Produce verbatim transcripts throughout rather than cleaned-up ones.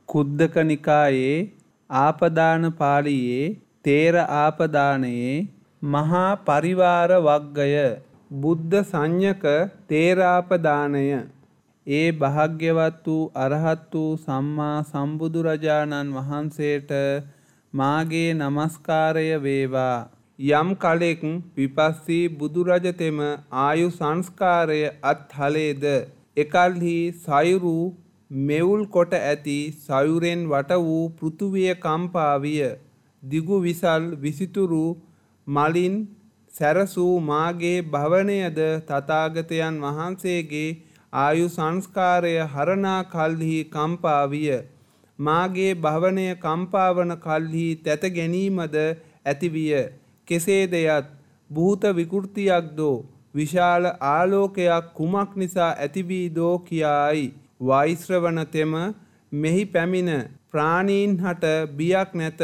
කුද්දක නිකායේ ආපදාන පාළියේ තේර ආපදානයේ මහා පරිවාර වග්ගය බුද්ධ සංඥක තේරාපදානය. ඒ භාග්‍යවත් වූ අරහත් වූ සම්මා සම්බුදුරජාණන් වහන්සේට මාගේ නමස්කාරය වේවා. යම් කලෙක් විපස්සී බුදුරජතෙම ආයු සංස්කාරය අත්හලේද එකල්හි සයුරු මෙවුල් කොට ඇති සයුරෙන් වට වූ පෘථුවිය කම්පා විය. දිගු විසල් විසිතුරු මලින් සැරසූ මාගේ භවනයද තථාගතයන් වහන්සේගේ ආයු සංස්කාරය හරණා කල්හි කම්පා විය. මාගේ භවනය කම්පාවන කල්හි තැත ගැනීමද ඇතිවිය. කෙසේද යත් භූත විකෘතියක්දෝ විශාල ආලෝකයක් කුමක් නිසා ඇතිවීදෝ කියායි. වෛශ්‍රවණ තෙම මෙහි පැමිණ ප්‍රාණීන් හට බියක් නැත.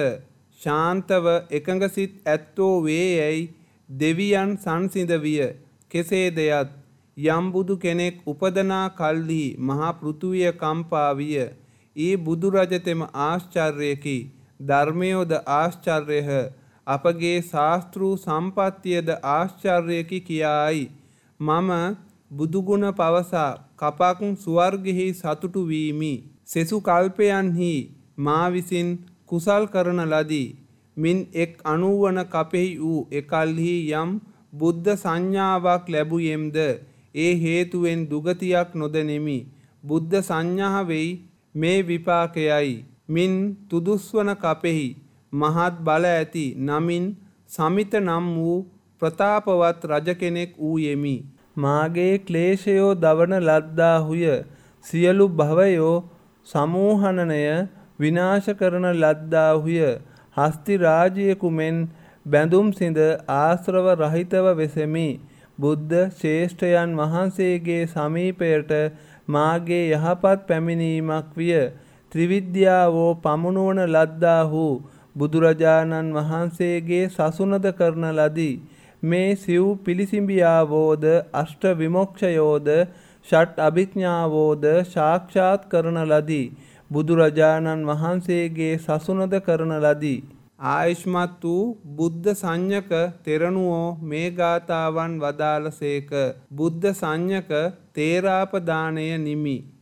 ශාන්තව එකඟ සිත් ඇත්තෝ වේයැයි දෙවියන් සංසිඳ විය. කෙසේද යත් යම් බුදු කෙනෙක් උපදනා කල්හි මහා පෘථුවිය කම්පා විය. ඒ බුදුරජතෙම ආශ්චර්යකි. ධර්මයෝද ආශ්චර්යහ. අපගේ ශාස්තෘ සම්පත්තියද ආශ්චර්යකි කියායි. මම බුදුගුණ පවසා කපක් ස්වර්ගෙහි සතුටු වීමි. සෙසු කල්පයන්හි මා විසින් කුසල් කරන ලදී. මින් එක් අනුවන කපෙහි වූ එකල්හි යම් බුද්ධ සංඥාවක් ලැබුයෙම්ද ඒ හේතුවෙන් දුගතියක් නොදෙනෙමි. බුද්ධ සංඥාවෙයි මේ විපාකයයි. මින් තුදුස්වන කපෙහි මහත් බල ඇති නමින් සමිත නම් වූ ප්‍රතාපවත් රජ කෙනෙක් වූයෙමි. මාගේ ක්ලේශයෝ දවන ලද්දාහුය. සියලු භවයෝ සමූහනනය විනාශ කරන ලද්දාහුය. හස්ති රාජ්‍යයකු මෙන් බැඳුම් සිඳ ආශ්‍රව රහිතව වෙසෙමි. බුද්ධ ශ්‍රේෂ්ඨයන් වහන්සේගේ සමීපයට මාගේ යහපත් පැමිණීමක් විය. ත්‍රිවිද්‍යාවෝ පමුණුවන ලද්දාහු බුදුරජාණන් වහන්සේගේ සසුනද කරන ලදී. මේ සිව් පිළිසිඹියාවෝද අෂ්ට විමොක්ෂයෝද ෂට් අභිඥාවෝද සාක්ෂාත් කරන ලදී. බුදුරජාණන් වහන්සේගේ සසුනද කරන ලදී. ආයුෂ්මත් වූ බුද්ධ සංඥක තෙරණුවෝ මේ ගාථාවන් වදාළසේක. බුද්ධ සංඥක තේරාපදානය නිමි.